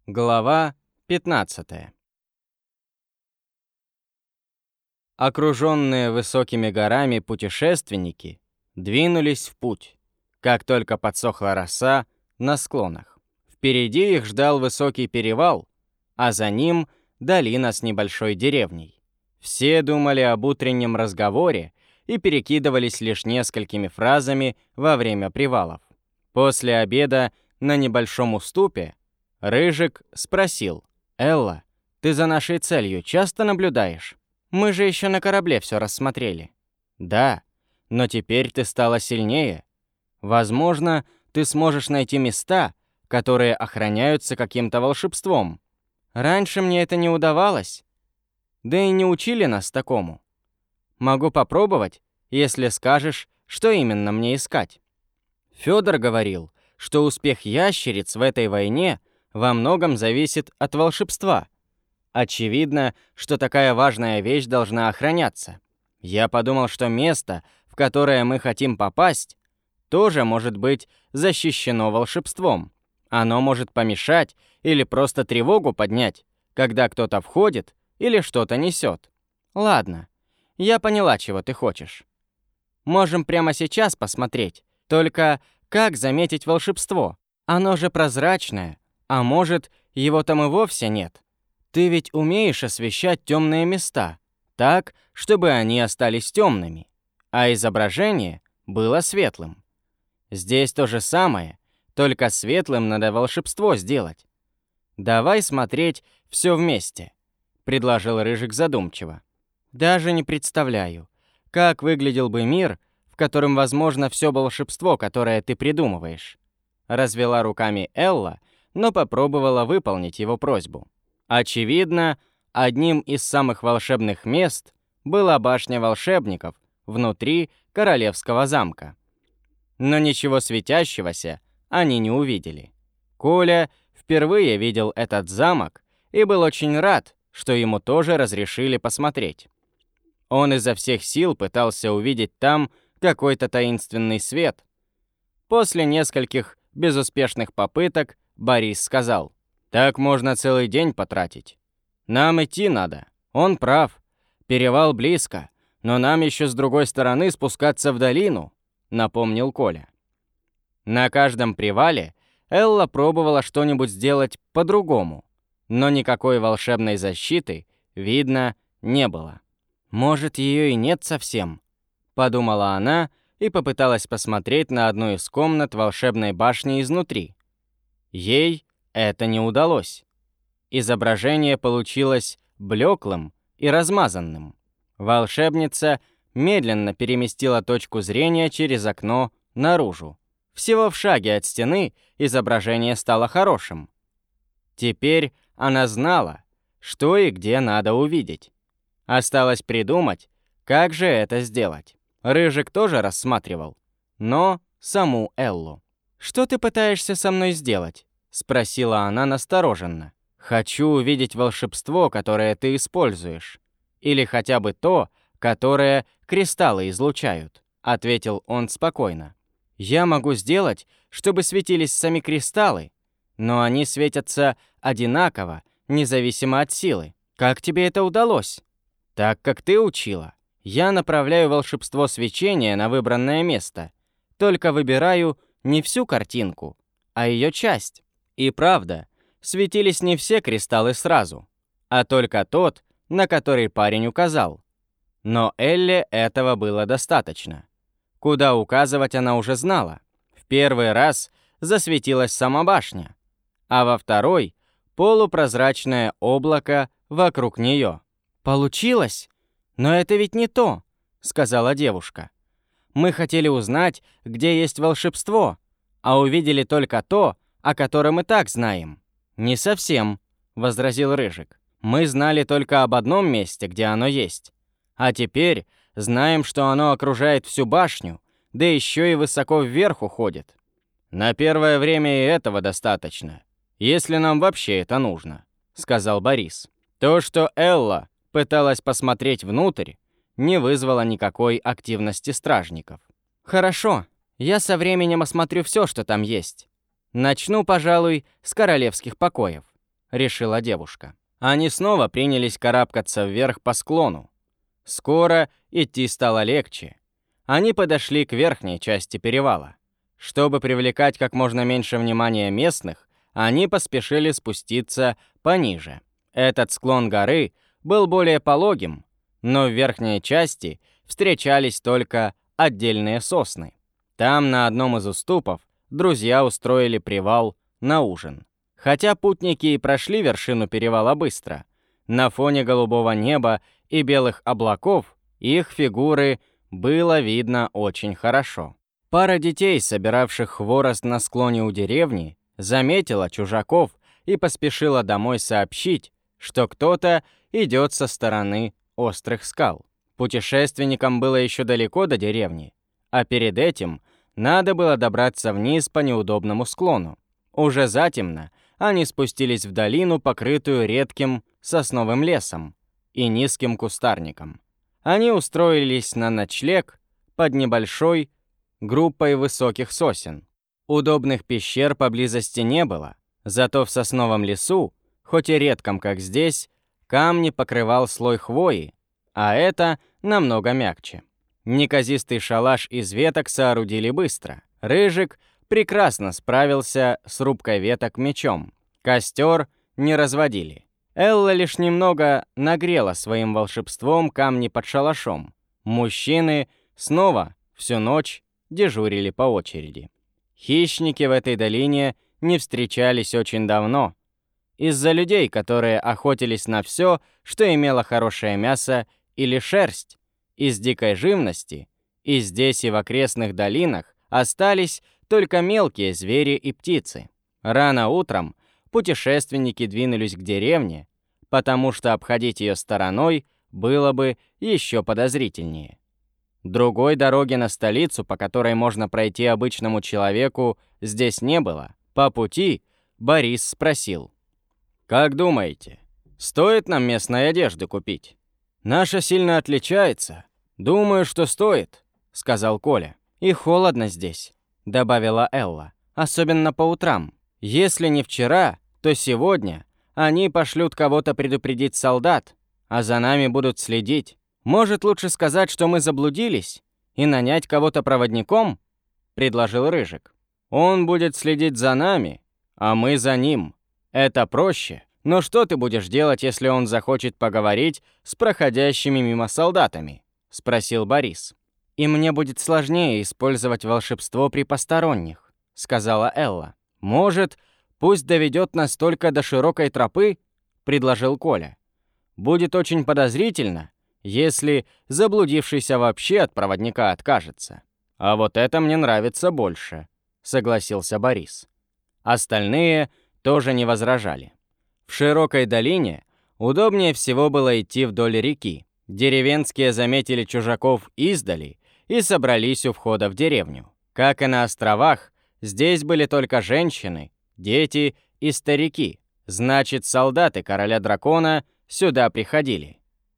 Глава 15. Окруженные высокими горами путешественники двинулись в путь, как только подсохла роса на склонах. Впереди их ждал высокий перевал, а за ним долина с небольшой деревней. Все думали об утреннем разговоре и перекидывались лишь несколькими фразами во время привалов. После обеда на небольшом уступе Рыжик спросил: «Элла, ты за нашей целью часто наблюдаешь? Мы же еще на корабле все рассмотрели». «Да, но теперь ты стала сильнее. Возможно, ты сможешь найти места, которые охраняются каким-то волшебством. Раньше мне это не удавалось, да и не учили нас такому. Могу попробовать, если скажешь, что именно мне искать». Федор говорил, что успех ящериц в этой войне во многом зависит от волшебства. Очевидно, что такая важная вещь должна охраняться. Я подумал, что место, в которое мы хотим попасть, тоже может быть защищено волшебством. Оно может помешать или просто тревогу поднять, когда кто-то входит или что-то несет. Ладно, я поняла, чего ты хочешь. Можем прямо сейчас посмотреть. Только как заметить волшебство? Оно же прозрачное. А может, его там и вовсе нет? Ты ведь умеешь освещать темные места, так, чтобы они остались темными, а изображение было светлым. Здесь то же самое, только светлым надо волшебство сделать. «Давай смотреть все вместе», — предложил Рыжик задумчиво. «Даже не представляю, как выглядел бы мир, в котором возможно все волшебство, которое ты придумываешь», — развела руками Элла, но попробовала выполнить его просьбу. Очевидно, одним из самых волшебных мест была башня волшебников внутри королевского замка. Но ничего светящегося они не увидели. Коля впервые видел этот замок и был очень рад, что ему тоже разрешили посмотреть. Он изо всех сил пытался увидеть там какой-то таинственный свет. После нескольких безуспешных попыток Борис сказал: «Так можно целый день потратить. Нам идти надо. Он прав. Перевал близко, но нам еще с другой стороны спускаться в долину», — напомнил Коля. На каждом привале Элла пробовала что-нибудь сделать по-другому, но никакой волшебной защиты видно не было. «Может, ее и нет совсем», — подумала она и попыталась посмотреть на одну из комнат волшебной башни изнутри. Ей это не удалось. Изображение получилось блеклым и размазанным. Волшебница медленно переместила точку зрения через окно наружу. Всего в шаге от стены изображение стало хорошим. Теперь она знала, что и где надо увидеть. Осталось придумать, как же это сделать. Рыжик тоже рассматривал, но саму Эллу. «Что ты пытаешься со мной сделать?» — спросила она настороженно. «Хочу увидеть волшебство, которое ты используешь. Или хотя бы то, которое кристаллы излучают», — ответил он спокойно. «Я могу сделать, чтобы светились сами кристаллы, но они светятся одинаково, независимо от силы. Как тебе это удалось?» «Так, как ты учила. Я направляю волшебство свечения на выбранное место, только выбираю не всю картинку, а ее часть. И правда, светились не все кристаллы сразу, а только тот, на который парень указал. Но Элле этого было достаточно. Куда указывать она уже знала. В первый раз засветилась сама башня, а во второй — полупрозрачное облако вокруг нее. «Получилось? Но это ведь не то», — сказала девушка. «Мы хотели узнать, где есть волшебство, а увидели только то, о котором и так знаем». «Не совсем», — возразил Рыжик. «Мы знали только об одном месте, где оно есть. А теперь знаем, что оно окружает всю башню, да еще и высоко вверх уходит. На первое время и этого достаточно, если нам вообще это нужно», — сказал Борис. То, что Элла пыталась посмотреть внутрь, не вызвало никакой активности стражников. «Хорошо, я со временем осмотрю все, что там есть. Начну, пожалуй, с королевских покоев. решила девушка. Они снова принялись карабкаться вверх по склону. Скоро идти стало легче. Они подошли к верхней части перевала. Чтобы привлекать как можно меньше внимания местных, они поспешили спуститься пониже. Этот склон горы был более пологим, но в верхней части встречались только отдельные сосны. Там, на одном из уступов, друзья устроили привал на ужин. Хотя путники и прошли вершину перевала быстро, на фоне голубого неба и белых облаков их фигуры было видно очень хорошо. Пара детей, собиравших хворост на склоне у деревни, заметила чужаков и поспешила домой сообщить, что кто-то идет со стороны острых скал. Путешественникам было еще далеко до деревни, а перед этим надо было добраться вниз по неудобному склону. Уже затемно они спустились в долину, покрытую редким сосновым лесом и низким кустарником. Они устроились на ночлег под небольшой группой высоких сосен. Удобных пещер поблизости не было, зато в сосновом лесу, хоть и редком, как здесь, камни покрывал слой хвои, а это намного мягче. Неказистый шалаш из веток соорудили быстро. Рыжик прекрасно справился с рубкой веток мечом. Костер не разводили. Элла лишь немного нагрела своим волшебством камни под шалашом. Мужчины снова всю ночь дежурили по очереди. Хищники в этой долине не встречались очень давно. Из-за людей, которые охотились на все, что имело хорошее мясо или шерсть, из дикой живности, и здесь, и в окрестных долинах остались только мелкие звери и птицы. Рано утром путешественники двинулись к деревне, потому что обходить ее стороной было бы еще подозрительнее. Другой дороги на столицу, по которой можно пройти обычному человеку, здесь не было. По пути Борис спросил: «Как думаете, стоит нам местной одежды купить?» «Наша сильно отличается. Думаю, что стоит», — сказал Коля. «И холодно здесь», — добавила Элла, «особенно по утрам. Если не вчера, то сегодня они пошлют кого-то предупредить солдат, а за нами будут следить. Может, лучше сказать, что мы заблудились, и нанять кого-то проводником?» — предложил Рыжик. «Он будет следить за нами, а мы за ним. Это проще. Но что ты будешь делать, если он захочет поговорить с проходящими мимо солдатами?» — спросил Борис. «И мне будет сложнее использовать волшебство при посторонних», — сказала Элла. «Может, пусть доведет нас только до широкой тропы?» — предложил Коля. «Будет очень подозрительно, если заблудившийся вообще от проводника откажется». «А вот это мне нравится больше», — согласился Борис. Остальные тоже не возражали. В широкой долине удобнее всего было идти вдоль реки. Деревенские заметили чужаков издали и собрались у входа в деревню. Как и на островах, здесь были только женщины, дети и старики. Значит, солдаты короля дракона сюда приходили.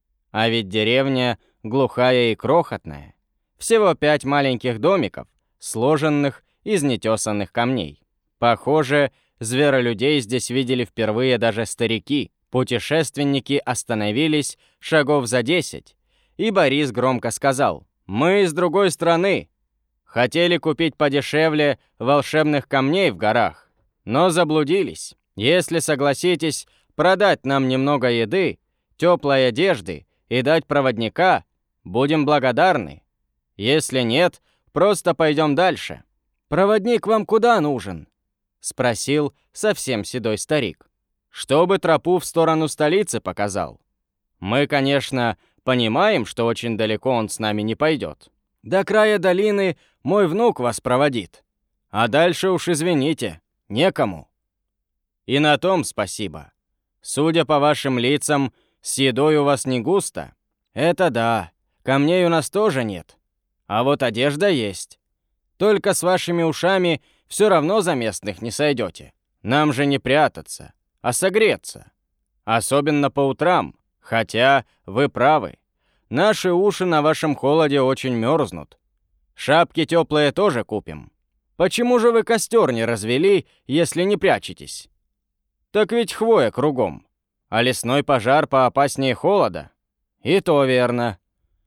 А ведь деревня глухая и крохотная. Всего 5 маленьких домиков, сложенных из нетесанных камней. Похоже, зверолюдей здесь видели впервые даже старики. Путешественники остановились шагов за 10, и Борис громко сказал: «Мы из другой страны. Хотели купить подешевле волшебных камней в горах, но заблудились. Если согласитесь продать нам немного еды, теплой одежды и дать проводника, будем благодарны. Если нет, просто пойдем дальше». «Проводник вам куда нужен?» — спросил совсем седой старик. «Чтобы тропу в сторону столицы показал. Мы, конечно, понимаем, что очень далеко он с нами не пойдет. До края долины мой внук вас проводит. А дальше уж извините, некому». «И на том спасибо. Судя по вашим лицам, с едой у вас не густо». «Это да, камней у нас тоже нет. А вот одежда есть. Только с вашими ушами все равно за местных не сойдете. Нам же не прятаться, а согреться. Особенно по утрам, хотя вы правы. Наши уши на вашем холоде очень мерзнут. Шапки теплые тоже купим. Почему же вы костер не развели, если не прячетесь?» Так ведь хвоя кругом. А лесной пожар поопаснее холода. И то верно.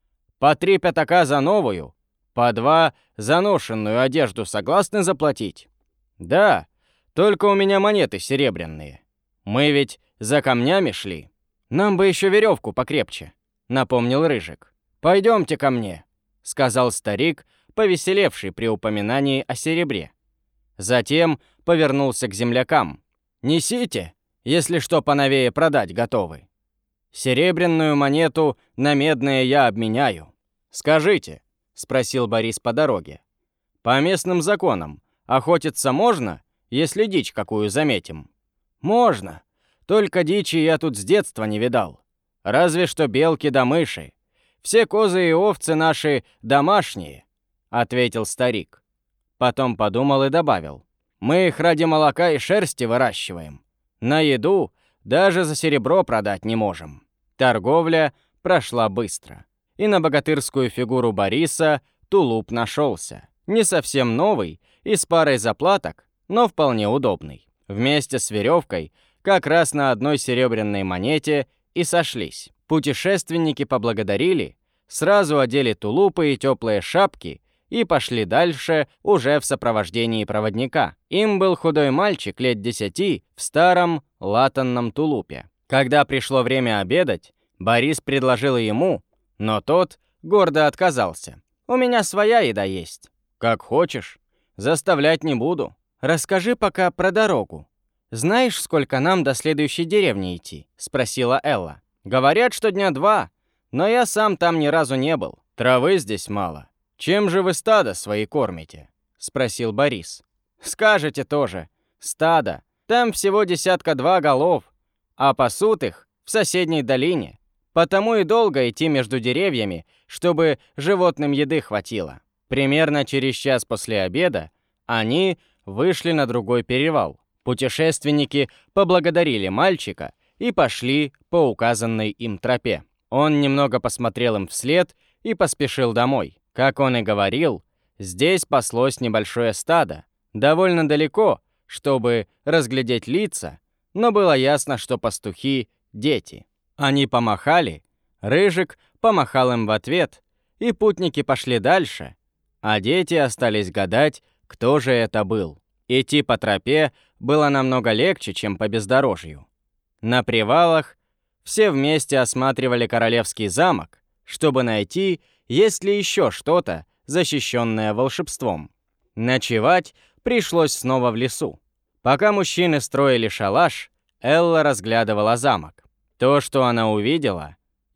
По 3 пятака за новую, по 2 за ношенную одежду согласны заплатить? Да, только у меня монеты серебряные. Мы ведь за камнями шли. Нам бы еще веревку покрепче, напомнил Рыжик. Пойдемте ко мне, сказал старик, повеселевший при упоминании о серебре. Затем повернулся к землякам. Несите, если что поновее продать готовы. Серебряную монету на медное я обменяю. Скажите, спросил Борис по дороге. По местным законам охотиться можно, если дичь какую заметим? Можно. Только дичи я тут с детства не видал. Разве что белки да мыши. Все козы и овцы наши домашние, ответил старик. Потом подумал и добавил. Мы их ради молока и шерсти выращиваем. На еду даже за серебро продать не можем. Торговля прошла быстро. И на богатырскую фигуру Бориса тулуп нашелся. Не совсем новый и с парой заплаток, но вполне удобный. Вместе с веревкой как раз на одной серебряной монете и сошлись. Путешественники поблагодарили, сразу одели тулупы и теплые шапки и пошли дальше уже в сопровождении проводника. Им был худой мальчик лет 10 в старом латанном тулупе. Когда пришло время обедать, Борис предложил ему, но тот гордо отказался. «У меня своя еда есть». «Как хочешь. Заставлять не буду. Расскажи пока про дорогу. Знаешь, сколько нам до следующей деревни идти?» — спросила Элла. «Говорят, что 2 дня, но я сам там ни разу не был. Травы здесь мало. Чем же вы стадо свои кормите?» — спросил Борис. «Скажете тоже. Стадо. Там всего 1-2 голов, а пасут их в соседней долине. Потому и долго идти между деревьями, чтобы животным еды хватило». Примерно через час после обеда они вышли на другой перевал. Путешественники поблагодарили мальчика и пошли по указанной им тропе. Он немного посмотрел им вслед и поспешил домой. Как он и говорил, здесь паслось небольшое стадо, довольно далеко, чтобы разглядеть лица, но было ясно, что пастухи — дети. Они помахали, Рыжик помахал им в ответ, и путники пошли дальше, а дети остались гадать, кто же это был. Идти по тропе было намного легче, чем по бездорожью. На привалах все вместе осматривали королевский замок, чтобы найти, есть ли еще что-то, защищенное волшебством. Ночевать пришлось снова в лесу. Пока мужчины строили шалаш, Элла разглядывала замок. То, что она увидела,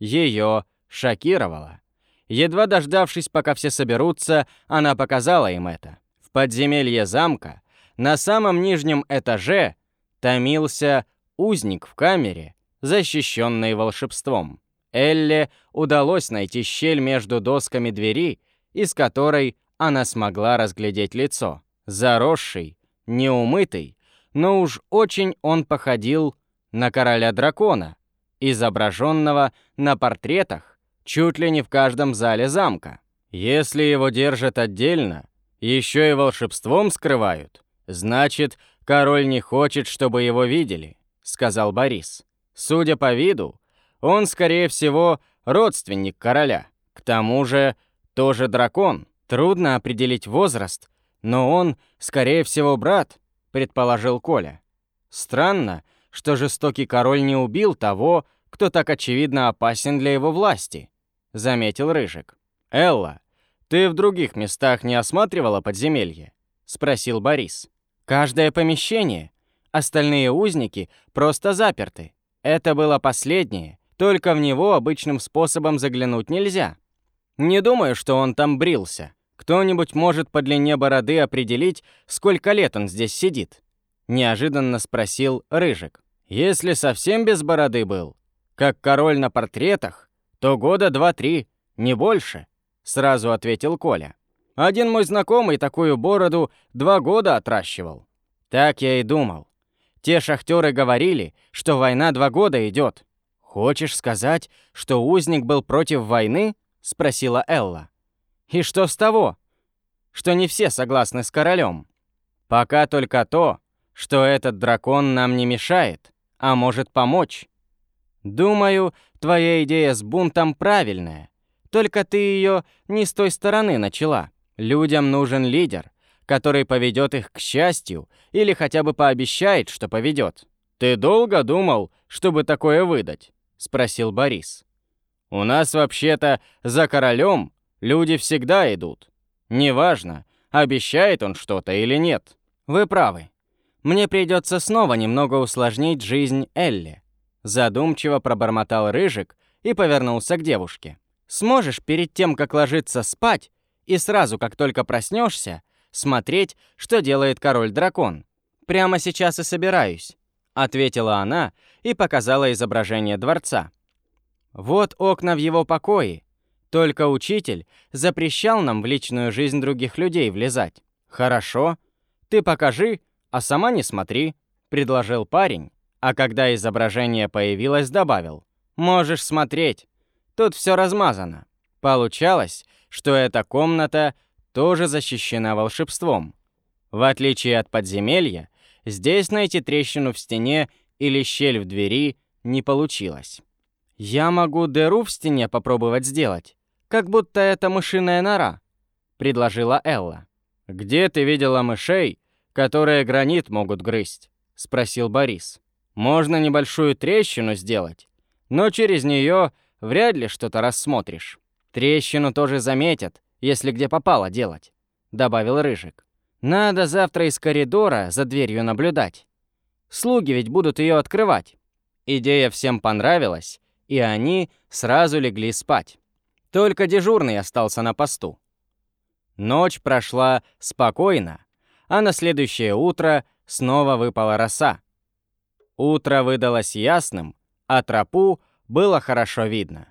ее шокировало. Едва дождавшись, пока все соберутся, она показала им это. В подземелье замка, на самом нижнем этаже, томился узник в камере, защищенной волшебством. Элле удалось найти щель между досками двери, из которой она смогла разглядеть лицо. Заросший, неумытый, но уж очень он походил на короля-дракона, изображенного на портретах чуть ли не в каждом зале замка. Если его держат отдельно, еще и волшебством скрывают, значит, король не хочет, чтобы его видели, сказал Борис. Судя по виду, он, скорее всего, родственник короля. К тому же, тоже дракон. Трудно определить возраст, но он, скорее всего, брат, предположил Коля. Странно, что жестокий король не убил того, кто так очевидно опасен для его власти, заметил Рыжик. Элла, ты в других местах не осматривала подземелье? Спросил Борис. Каждое помещение. Остальные узники просто заперты. Это было последнее, только в него обычным способом заглянуть нельзя. Не думаю, что он там брился. Кто-нибудь может по длине бороды определить, сколько лет он здесь сидит? Неожиданно спросил Рыжик. Если совсем без бороды был, как король на портретах, то года 2-3, не больше, сразу ответил Коля. Один мой знакомый такую бороду 2 года отращивал. Так я и думал. Те шахтеры говорили, что война 2 года идет. Хочешь сказать, что узник был против войны? Спросила Элла. И что с того, что не все согласны с королем? Пока только то, что этот дракон нам не мешает, а может помочь. Думаю, твоя идея с бунтом правильная, только ты ее не с той стороны начала. Людям нужен лидер, который поведет их к счастью или хотя бы пообещает, что поведет. «Ты долго думал, чтобы такое выдать?» — спросил Борис. «У нас вообще-то за королем люди всегда идут. Неважно, обещает он что-то или нет». «Вы правы. Мне придется снова немного усложнить жизнь Элли», — задумчиво пробормотал Рыжик и повернулся к девушке. «Сможешь перед тем, как ложиться спать, и сразу, как только проснешься, смотреть, что делает король-дракон? Прямо сейчас и собираюсь», — ответила она и показала изображение дворца. «Вот окна в его покое. Только учитель запрещал нам в личную жизнь других людей влезать». «Хорошо. Ты покажи, а сама не смотри», — предложил парень, а когда изображение появилось, добавил: «Можешь смотреть. Тут все размазано». Получалось, что эта комната тоже защищена волшебством. В отличие от подземелья, здесь найти трещину в стене или щель в двери не получилось. «Я могу дыру в стене попробовать сделать, как будто это мышиная нора», — предложила Элла. «Где ты видела мышей, которые гранит могут грызть?» — спросил Борис. «Можно небольшую трещину сделать, но через нее вряд ли что-то рассмотришь. Трещину тоже заметят, если где попало делать», — добавил Рыжик. «Надо завтра из коридора за дверью наблюдать. Слуги ведь будут ее открывать». Идея всем понравилась, и они сразу легли спать. Только дежурный остался на посту. Ночь прошла спокойно, а на следующее утро снова выпала роса. Утро выдалось ясным, а тропу было хорошо видно.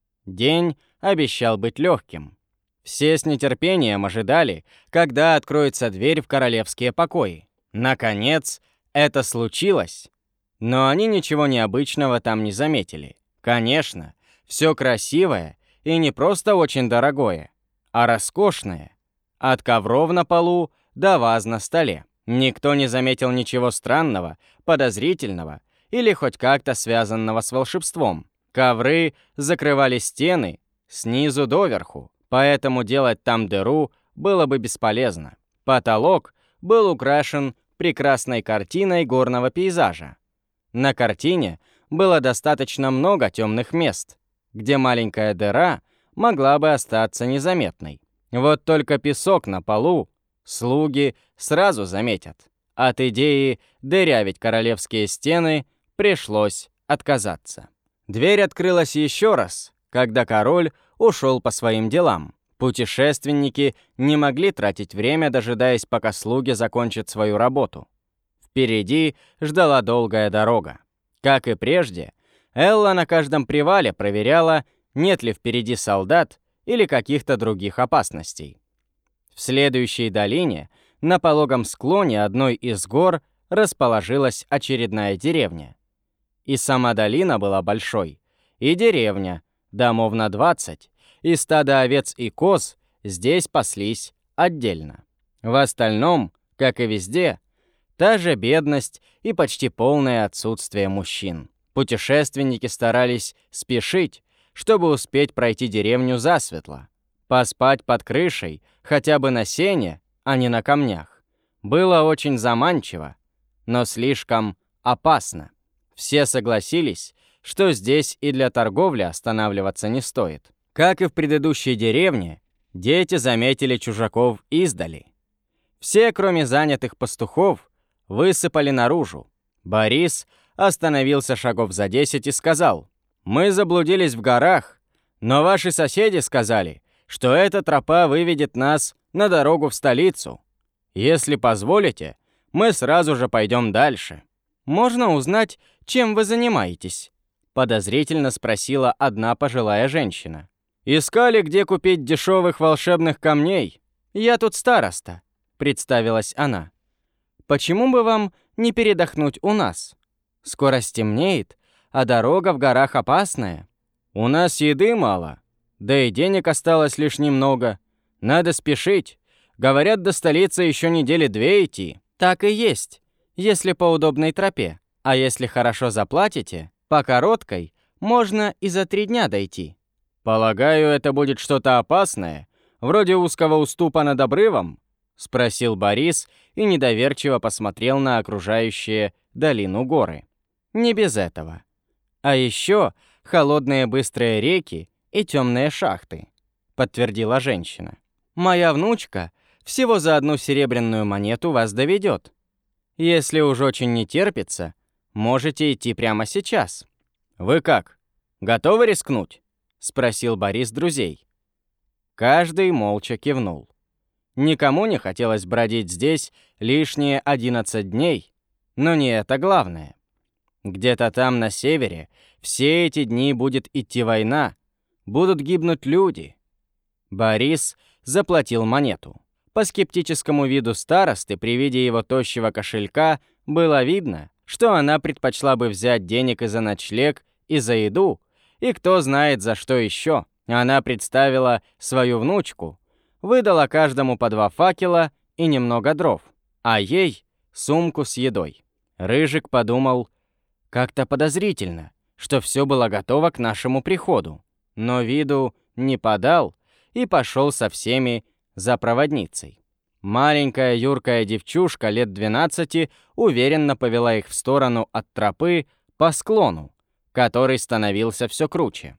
День обещал быть легким. Все с нетерпением ожидали, когда откроется дверь в королевские покои. Наконец, это случилось, но они ничего необычного там не заметили. Конечно, все красивое и не просто очень дорогое, а роскошное. От ковров на полу до ваз на столе. Никто не заметил ничего странного, подозрительного или хоть как-то связанного с волшебством. Ковры закрывали стены снизу доверху, поэтому делать там дыру было бы бесполезно. Потолок был украшен прекрасной картиной горного пейзажа. На картине было достаточно много темных мест, где маленькая дыра могла бы остаться незаметной. Вот только песок на полу слуги сразу заметят. От идеи дырявить королевские стены пришлось отказаться. Дверь открылась еще раз, когда король ушел по своим делам. Путешественники не могли тратить время, дожидаясь, пока слуги закончат свою работу. Впереди ждала долгая дорога. Как и прежде, Элла на каждом привале проверяла, нет ли впереди солдат или каких-то других опасностей. В следующей долине, на пологом склоне одной из гор, расположилась очередная деревня. И сама долина была большой, и деревня, домов на 20, и стадо овец и коз здесь паслись отдельно. В остальном, как и везде, та же бедность и почти полное отсутствие мужчин. Путешественники старались спешить, чтобы успеть пройти деревню засветло. Поспать под крышей, хотя бы на сене, а не на камнях, было очень заманчиво, но слишком опасно. Все согласились, что здесь и для торговли останавливаться не стоит. Как и в предыдущей деревне, дети заметили чужаков издали. Все, кроме занятых пастухов, высыпали наружу. Борис остановился шагов за 10 и сказал: «Мы заблудились в горах, но ваши соседи сказали, что эта тропа выведет нас на дорогу в столицу. Если позволите, мы сразу же пойдем дальше». «Можно узнать, чем вы занимаетесь?» — подозрительно спросила одна пожилая женщина. «Искали, где купить дешевых волшебных камней. Я тут староста», — представилась она. «Почему бы вам не передохнуть у нас? Скоро стемнеет, а дорога в горах опасная. У нас еды мало, да и денег осталось лишь немного. Надо спешить. Говорят, до столицы еще недели 2 идти». «Так и есть. если по удобной тропе, а если хорошо заплатите, по короткой можно и за 3 дня дойти. Полагаю, это будет что-то опасное, вроде узкого уступа над обрывом? Спросил Борис и недоверчиво посмотрел на окружающие долину горы. Не без этого. А еще холодные быстрые реки и темные шахты, подтвердила женщина. Моя внучка всего за 1 серебряную монету вас доведет. Если уж очень не терпится, можете идти прямо сейчас. Вы как, готовы рискнуть? Спросил Борис друзей. Каждый молча кивнул. Никому не хотелось бродить здесь лишние 11 дней, но не это главное. Где-то там на севере все эти дни будет идти война, будут гибнуть люди. Борис заплатил монету. По скептическому виду старосты при виде его тощего кошелька было видно, что она предпочла бы взять денег и за ночлег, и за еду, и кто знает за что еще. Она представила свою внучку, выдала каждому по 2 факела и немного дров, а ей сумку с едой. Рыжик подумал, как-то подозрительно, что все было готово к нашему приходу, но виду не подал и пошел со всеми за проводницей. Маленькая юркая девчушка лет 12 уверенно повела их в сторону от тропы по склону, который становился все круче.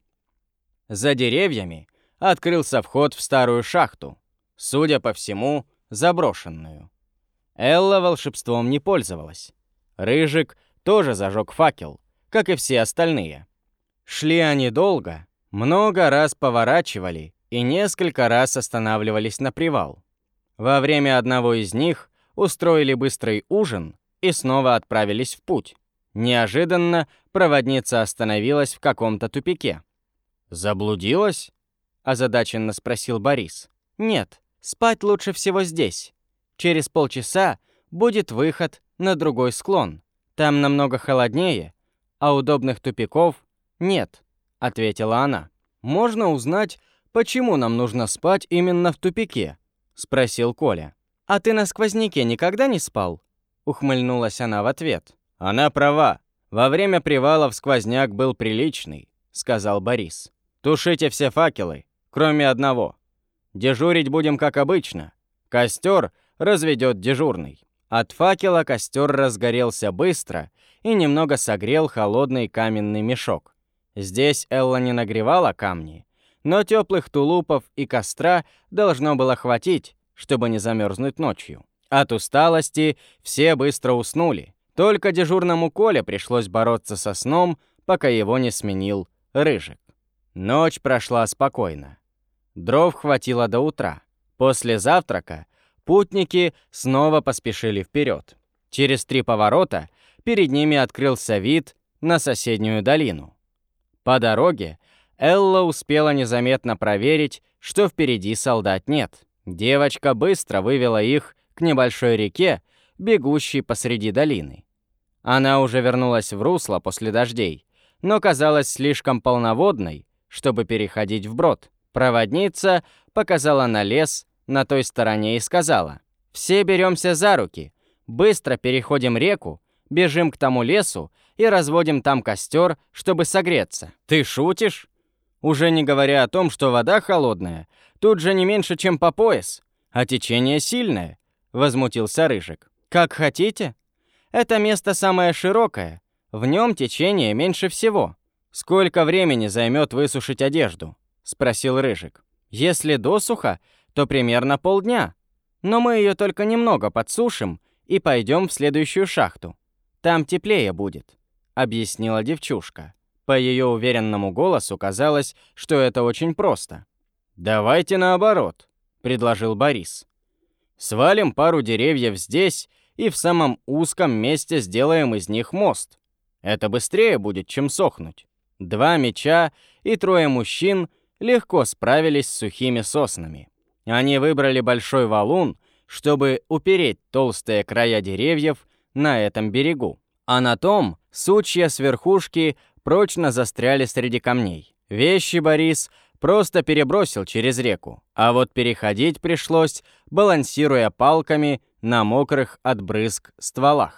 За деревьями открылся вход в старую шахту, судя по всему, заброшенную. Элла волшебством не пользовалась. Рыжик тоже зажег факел, как и все остальные. Шли они долго, много раз поворачивали и несколько раз останавливались на привал. Во время одного из них устроили быстрый ужин и снова отправились в путь. Неожиданно проводница остановилась в каком-то тупике. «Заблудилась?» – озадаченно спросил Борис. «Нет, спать лучше всего здесь. Через полчаса будет выход на другой склон. Там намного холоднее, а удобных тупиков нет», – ответила она. «Можно узнать, почему нам нужно спать именно в тупике?» – спросил Коля. «А ты на сквозняке никогда не спал?» – ухмыльнулась она в ответ. «Она права. Во время привалов сквозняк был приличный», – сказал Борис. «Тушите все факелы, кроме одного. Дежурить будем как обычно. Костер разведет дежурный». От факела костер разгорелся быстро и немного согрел холодный каменный мешок. Здесь Элла не нагревала камни, но теплых тулупов и костра должно было хватить, чтобы не замерзнуть ночью. От усталости все быстро уснули. Только дежурному Коле пришлось бороться со сном, пока его не сменил Рыжик. Ночь прошла спокойно. Дров хватило до утра. После завтрака путники снова поспешили вперед. Через 3 поворота перед ними открылся вид на соседнюю долину. По дороге Элла успела незаметно проверить, что впереди солдат нет. Девочка быстро вывела их к небольшой реке, бегущей посреди долины. Она уже вернулась в русло после дождей, но казалась слишком полноводной, чтобы переходить вброд. Проводница показала на лес на той стороне и сказала: «Все беремся за руки, быстро переходим реку, бежим к тому лесу и разводим там костер, чтобы согреться». «Ты шутишь? Уже не говоря о том, что вода холодная, тут же не меньше, чем по пояс, а течение сильное», — возмутился Рыжик. «Как хотите. Это место самое широкое, в нем течение меньше всего. Сколько времени займет высушить одежду?» — спросил Рыжик. «Если досуха, то примерно полдня. Но мы ее только немного подсушим и пойдем в следующую шахту. Там теплее будет», — объяснила девчушка. По ее уверенному голосу казалось, что это очень просто. «Давайте наоборот», — предложил Борис. «Свалим пару деревьев здесь и в самом узком месте сделаем из них мост. Это быстрее будет, чем сохнуть». 2 меча и 3 мужчин легко справились с сухими соснами. Они выбрали большой валун, чтобы упереть толстые края деревьев на этом берегу. А на том сучья с верхушки прочно застряли среди камней. Вещи Борис просто перебросил через реку, а вот переходить пришлось, балансируя палками на мокрых от брызг стволах.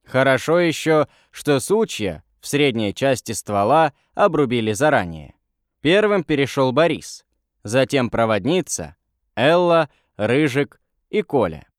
Хорошо еще, что сучья в средней части ствола обрубили заранее. Первым перешел Борис, затем проводница, Элла, Рыжик и Коля.